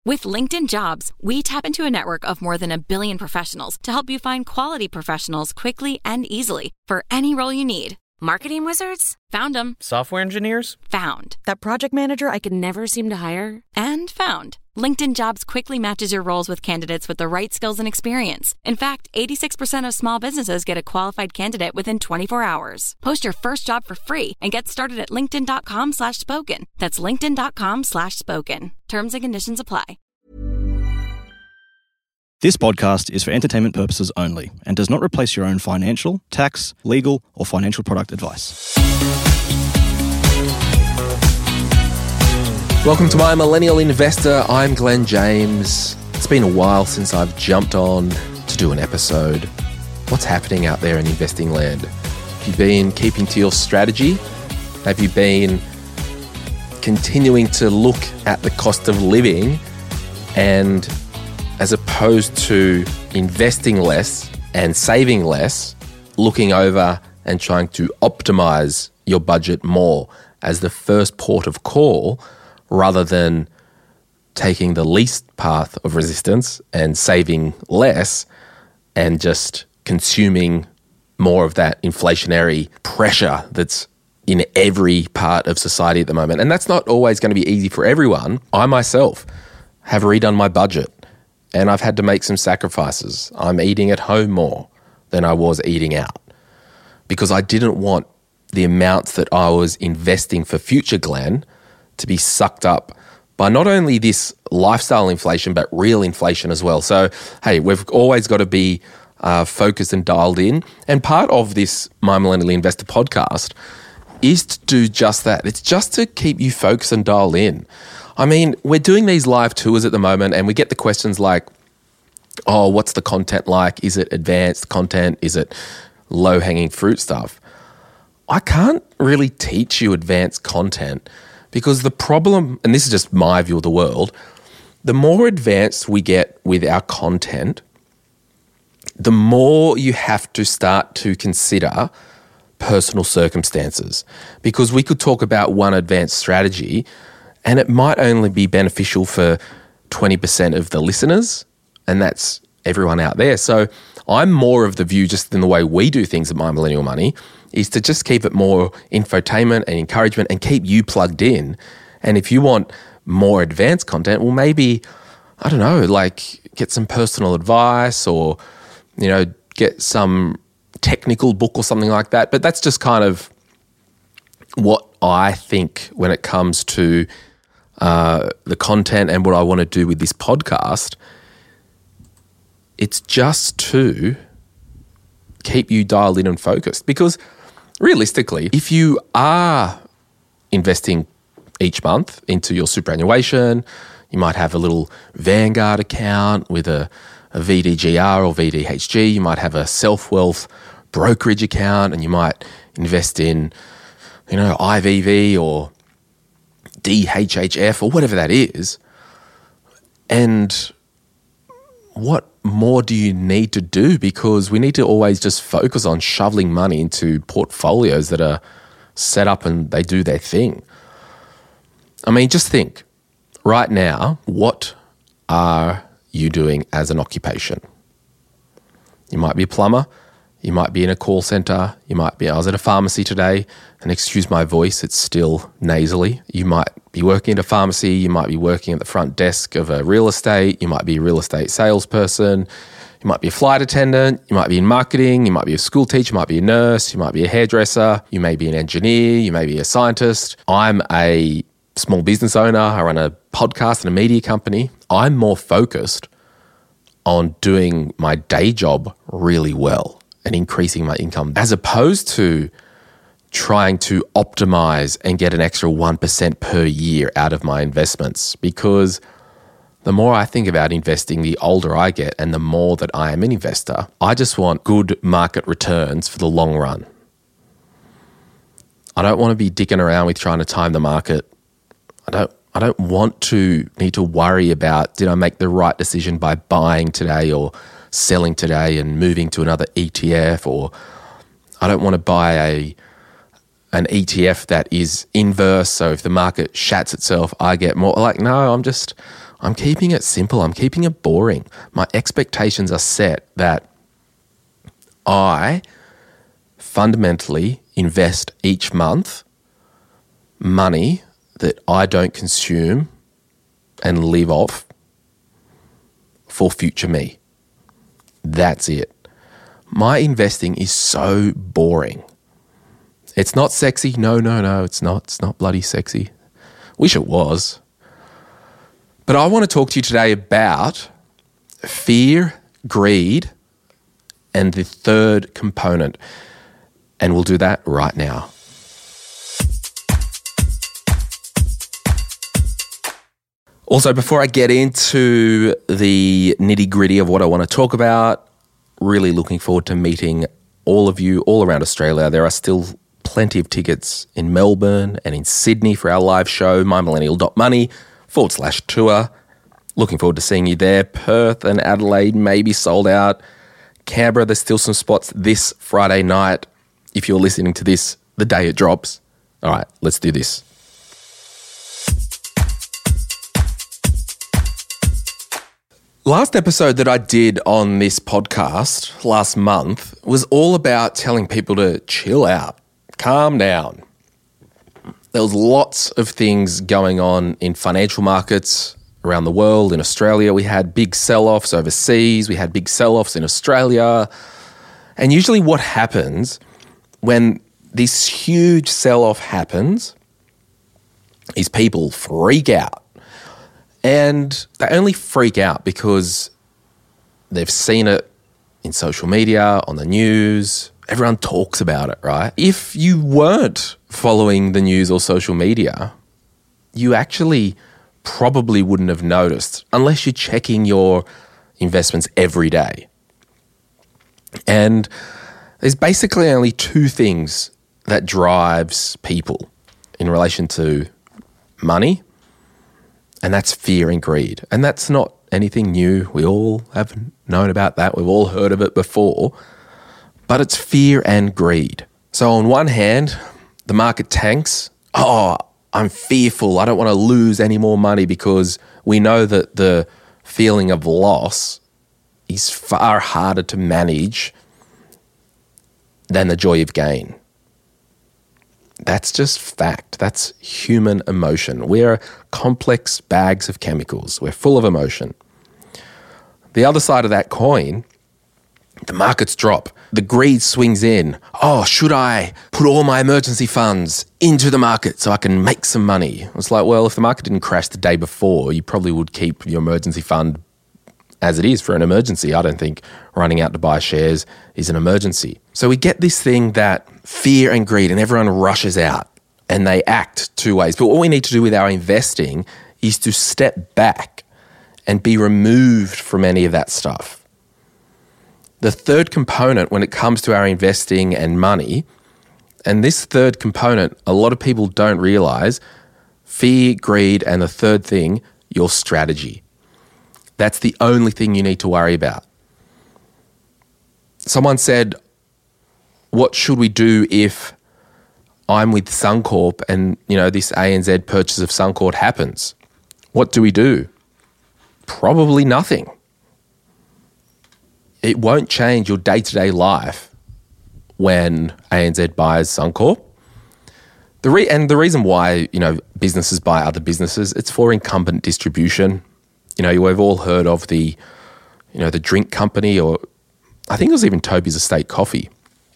With LinkedIn Jobs, we tap into a network of more than 1 billion professionals to help you find quality professionals quickly and easily for any role you need. Marketing wizards? Found them. Software engineers? Found. That project manager I could never seem to hire? And found. LinkedIn Jobs quickly matches your roles with candidates with the right skills and experience. In fact, 86% of small businesses get a qualified candidate within 24 hours. Post your first job for free and get started at linkedin.com/spoken. That's linkedin.com/spoken. Terms and conditions apply. This podcast is for entertainment purposes only and does not replace your own financial, tax, legal, or financial product advice. Welcome to My Millennial Investor. I'm Glenn James. It's been a while since I've jumped on to do an episode. What's happening out there in investing land? Have you been keeping to your strategy? Have you been continuing to look at the cost of living and as opposed to investing less and saving less, looking over and trying to optimize your budget more as the first port of call rather than taking the least path of resistance and saving less and just consuming more of that inflationary pressure that's in every part of society at the moment. And that's not always going to be easy for everyone. I myself have redone my budget and I've had to make some sacrifices. I'm eating at home more than I was eating out because I didn't want the amounts that I was investing for future Glenn to be sucked up by not only this lifestyle inflation, but real inflation as well. So, hey, we've always got to be focused and dialed in. And part of this My Millennial Investor podcast is to do just that. It's just to keep you focused and dialed in. I mean, we're doing these live tours at the moment and we get the questions like, oh, what's the content like? Is it advanced content? Is it low-hanging fruit stuff? I can't really teach you advanced content because the problem, and this is just my view of the world, the more advanced we get with our content, the more you have to start to consider personal circumstances. Because we could talk about one advanced strategy and it might only be beneficial for 20% of the listeners, and that's everyone out there. So I'm more of the view, just in the way we do things at My Millennial Money, is to just keep it more infotainment and encouragement and keep you plugged in. And if you want more advanced content, well, maybe, I don't know, like get some personal advice or, you know, get some technical book or something like that. But that's just kind of what I think when it comes to the content and what I want to do with this podcast. It's just to keep you dialed in and focused because realistically, if you are investing each month into your superannuation, you might have a little Vanguard account with a VDGR or VDHG, you might have a self-wealth brokerage account and you might invest in, you know, IVV or DHHF or whatever that is. And what more do you need to do? Because we need to always just focus on shoveling money into portfolios that are set up and they do their thing. I mean, just think, right now, what are you doing as an occupation? You might be a plumber, you might be in a call center, I was at a pharmacy today, and excuse my voice, it's still nasally. You might be working at a pharmacy, you might be working at the front desk of a real estate, you might be a real estate salesperson, you might be a flight attendant, you might be in marketing, you might be a school teacher, you might be a nurse, you might be a hairdresser, you may be an engineer, you may be a scientist. I'm a small business owner, I run a podcast and a media company. I'm more focused on doing my day job really well and increasing my income as opposed to trying to optimize and get an extra 1% per year out of my investments. Because the more I think about investing, the older I get and the more that I am an investor, I just want good market returns for the long run. I don't want to be dicking around with trying to time the market. I don't want to need to worry about, did I make the right decision by buying today or selling today and moving to another ETF, or I don't want to buy an ETF that is inverse. So if the market shats itself, I get more. Like, no, I'm just I'm keeping it simple. I'm keeping it boring. My expectations are set that I fundamentally invest each month money that I don't consume and live off for future me. That's it. My investing is so boring. It's not sexy. No, it's not. It's not bloody sexy. Wish it was. But I want to talk to you today about fear, greed, and the third component. And we'll do that right now. Also, before I get into the nitty-gritty of what I want to talk about, really looking forward to meeting all of you all around Australia. There are still plenty of tickets in Melbourne and in Sydney for our live show, mymillennial.money/tour. Looking forward to seeing you there. Perth and Adelaide may be sold out. Canberra, there's still some spots this Friday night. If you're listening to this the day it drops. All right, let's do this. Last episode that I did on this podcast last month was all about telling people to chill out, calm down. There was lots of things going on in financial markets around the world. In Australia, we had big sell-offs overseas. We had big sell-offs in Australia. And usually what happens when this huge sell-off happens is people freak out. And they only freak out because they've seen it in social media, on the news. Everyone talks about it, right? If you weren't following the news or social media, you actually probably wouldn't have noticed unless you're checking your investments every day. And there's basically only two things that drives people in relation to money, and that's fear and greed. And that's not anything new. We all have known about that. We've all heard of it before. But it's fear and greed. So on one hand, the market tanks. Oh, I'm fearful. I don't want to lose any more money, because we know that the feeling of loss is far harder to manage than the joy of gain. That's just fact. That's human emotion. We're complex bags of chemicals. We're full of emotion. The other side of that coin, the markets drop. The greed swings in. Oh, should I put all my emergency funds into the market so I can make some money? It's like, well, if the market didn't crash the day before, you probably would keep your emergency fund as it is for an emergency. I don't think running out to buy shares is an emergency. So we get this thing that fear and greed, and everyone rushes out and they act two ways. But what we need to do with our investing is to step back and be removed from any of that stuff. The third component when it comes to our investing and money, and this third component, a lot of people don't realize, fear, greed, and the third thing, your strategy. That's the only thing you need to worry about. Someone said, what should we do if I'm with Suncorp and, this ANZ purchase of Suncorp happens? What do we do? Probably nothing. It won't change your day-to-day life when ANZ buys Suncorp. The reason why, businesses buy other businesses, it's for incumbent distribution. We've all heard of the drink company, or I think it was even Toby's Estate Coffee.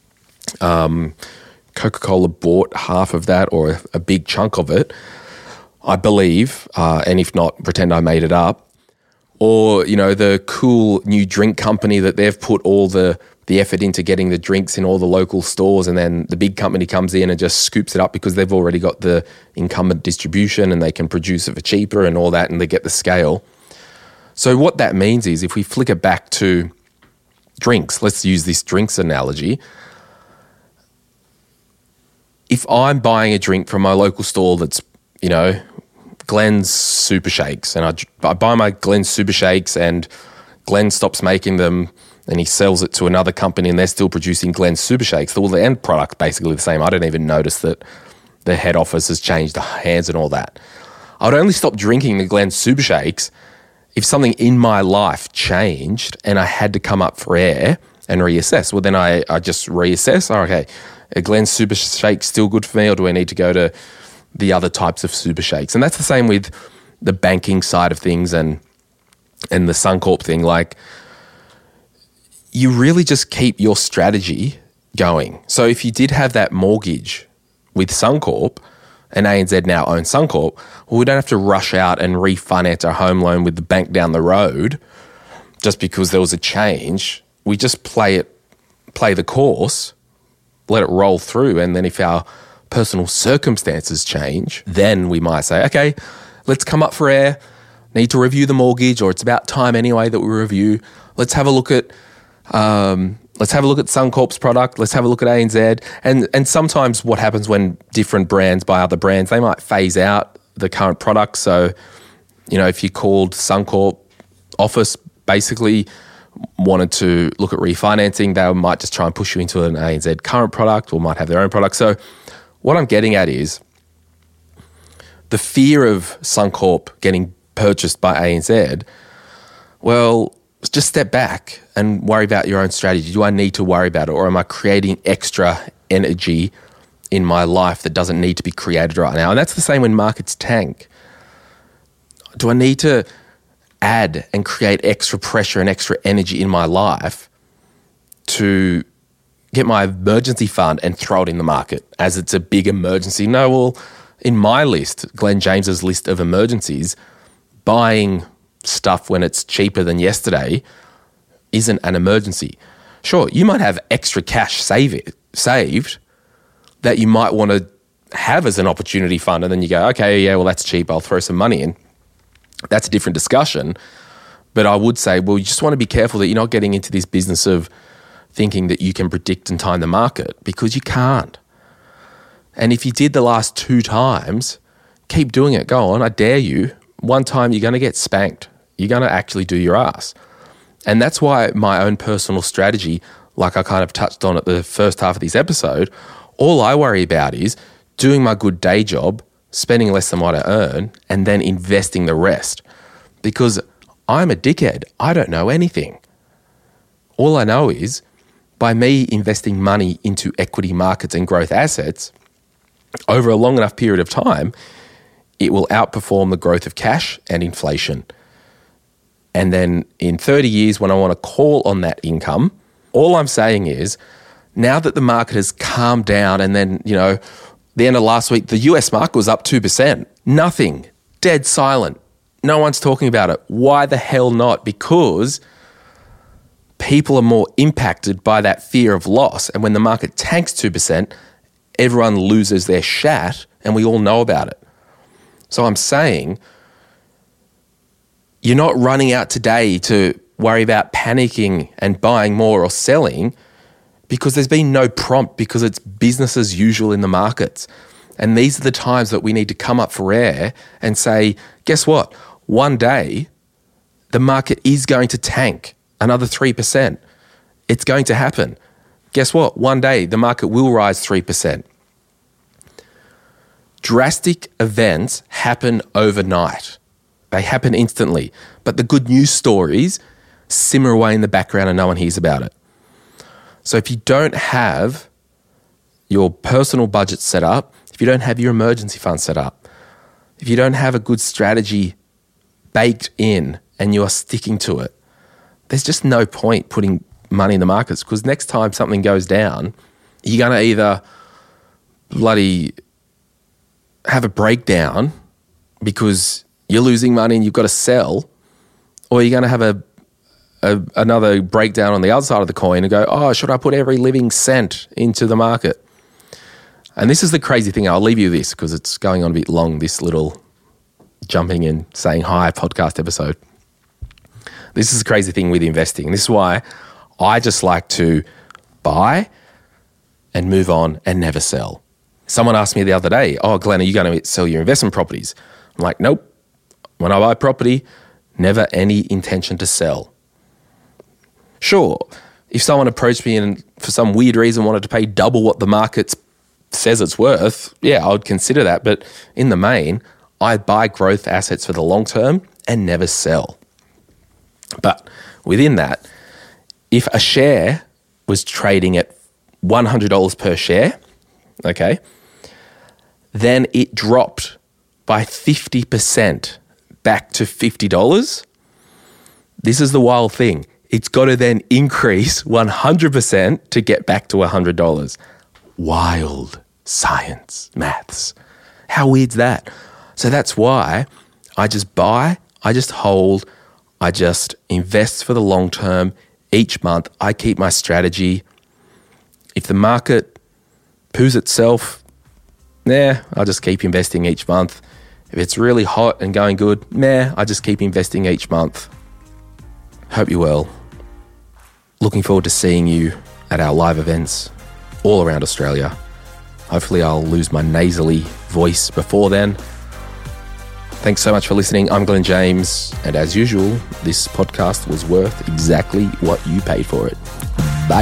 Coca-Cola bought half of that, or a big chunk of it, I believe, and if not, pretend I made it up. Or, the cool new drink company that they've put all the effort into getting the drinks in all the local stores, and then the big company comes in and just scoops it up because they've already got the incumbent distribution and they can produce it for cheaper and all that, and they get the scale. So what that means is, if we flick it back to drinks, let's use this drinks analogy. If I'm buying a drink from my local store that's, Glenn's Super Shakes, and I buy my Glenn's Super Shakes and Glenn stops making them and he sells it to another company and they're still producing Glenn's Super Shakes, well, the end product's basically the same. I don't even notice that the head office has changed the hands and all that. I would only stop drinking the Glenn's Super Shakes if something in my life changed and I had to come up for air and reassess, well, then I just reassess. Oh, okay, a Glen Super Shake still good for me, or do I need to go to the other types of super shakes? And that's the same with the banking side of things and the Suncorp thing. Like, you really just keep your strategy going. So if you did have that mortgage with Suncorp, and ANZ now owns Suncorp, well, we don't have to rush out and refinance our home loan with the bank down the road just because there was a change. We just play the course, let it roll through, and then if our personal circumstances change, then we might say, okay, let's come up for air, need to review the mortgage, or it's about time anyway that we review. Let's have a look at Suncorp's product. Let's have a look at ANZ. And sometimes what happens when different brands buy other brands, they might phase out the current product. So, if you called Suncorp office, basically wanted to look at refinancing, they might just try and push you into an ANZ current product, or might have their own product. So what I'm getting at is the fear of Suncorp getting purchased by ANZ. Well, just step back and worry about your own strategy. Do I need to worry about it, or am I creating extra energy in my life that doesn't need to be created right now? And that's the same when markets tank. Do I need to add and create extra pressure and extra energy in my life to get my emergency fund and throw it in the market as it's a big emergency? No, well, in my list, Glen James's list of emergencies, buying stuff when it's cheaper than yesterday isn't an emergency. Sure, you might have extra cash saved that you might want to have as an opportunity fund, and then you go, okay, yeah, well, that's cheap, I'll throw some money in. That's a different discussion. But I would say, well, you just want to be careful that you're not getting into this business of thinking that you can predict and time the market, because you can't. And if you did the last 2 times, keep doing it. Go on, I dare you. One time you're going to get spanked. You're going to actually do your ass. And that's why my own personal strategy, like I kind of touched on at the first half of this episode, all I worry about is doing my good day job, spending less than what I earn, and then investing the rest. Because I'm a dickhead. I don't know anything. All I know is by me investing money into equity markets and growth assets over a long enough period of time, it will outperform the growth of cash and inflation. And then in 30 years, when I want to call on that income, all I'm saying is, now that the market has calmed down, and then, the end of last week, the US market was up 2%. Nothing. Dead silent. No one's talking about it. Why the hell not? Because people are more impacted by that fear of loss. And when the market tanks 2%, everyone loses their shat, and we all know about it. So I'm saying, you're not running out today to worry about panicking and buying more or selling, because there's been no prompt, because it's business as usual in the markets. And these are the times that we need to come up for air and say, guess what? One day, the market is going to tank another 3%. It's going to happen. Guess what? One day, the market will rise 3%. Drastic events happen overnight. They happen instantly. But the good news stories simmer away in the background and no one hears about it. So if you don't have your personal budget set up, if you don't have your emergency fund set up, if you don't have a good strategy baked in and you are sticking to it, there's just no point putting money in the markets, because next time something goes down, you're going to either bloody have a breakdown because you're losing money and you've got to sell, or you're going to have another breakdown on the other side of the coin and go, oh, should I put every living cent into the market? And this is the crazy thing. I'll leave you this because it's going on a bit long, this little jumping in, saying hi podcast episode. This is the crazy thing with investing. This is why I just like to buy and move on and never sell. Someone asked me the other day, oh, Glenn, are you going to sell your investment properties? I'm like, nope. When I buy property, never any intention to sell. Sure, if someone approached me and for some weird reason wanted to pay double what the market says it's worth, yeah, I would consider that. But in the main, I buy growth assets for the long term and never sell. But within that, if a share was trading at $100 per share, okay, then it dropped by 50% back to $50. This is the wild thing. It's got to then increase 100% to get back to $100. Wild science, maths. How weird's that? So that's why I just buy, I just hold, I just invest for the long term. Each month, I keep my strategy. If the market poos itself, I'll just keep investing each month. If it's really hot and going good, I just keep investing each month. Hope you're well. Looking forward to seeing you at our live events all around Australia. Hopefully I'll lose my nasally voice before then. Thanks so much for listening. I'm Glenn James, and as usual, this podcast was worth exactly what you paid for it. Bye.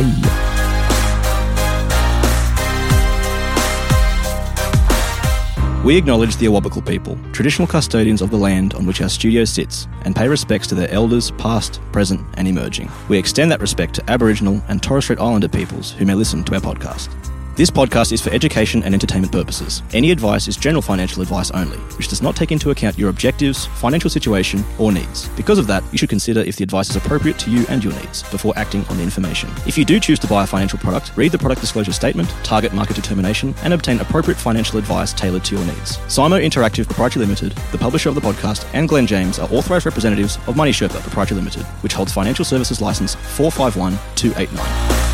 We acknowledge the Awabakal people, traditional custodians of the land on which our studio sits, and pay respects to their elders past, present and emerging. We extend that respect to Aboriginal and Torres Strait Islander peoples who may listen to our podcast. This podcast is for education and entertainment purposes. Any advice is general financial advice only, which does not take into account your objectives, financial situation, or needs. Because of that, you should consider if the advice is appropriate to you and your needs before acting on the information. If you do choose to buy a financial product, read the product disclosure statement, target market determination, and obtain appropriate financial advice tailored to your needs. Simo Interactive Proprietary Limited, the publisher of the podcast, and Glenn James are authorised representatives of Money Sherpa Proprietary Limited, which holds financial services license 451289.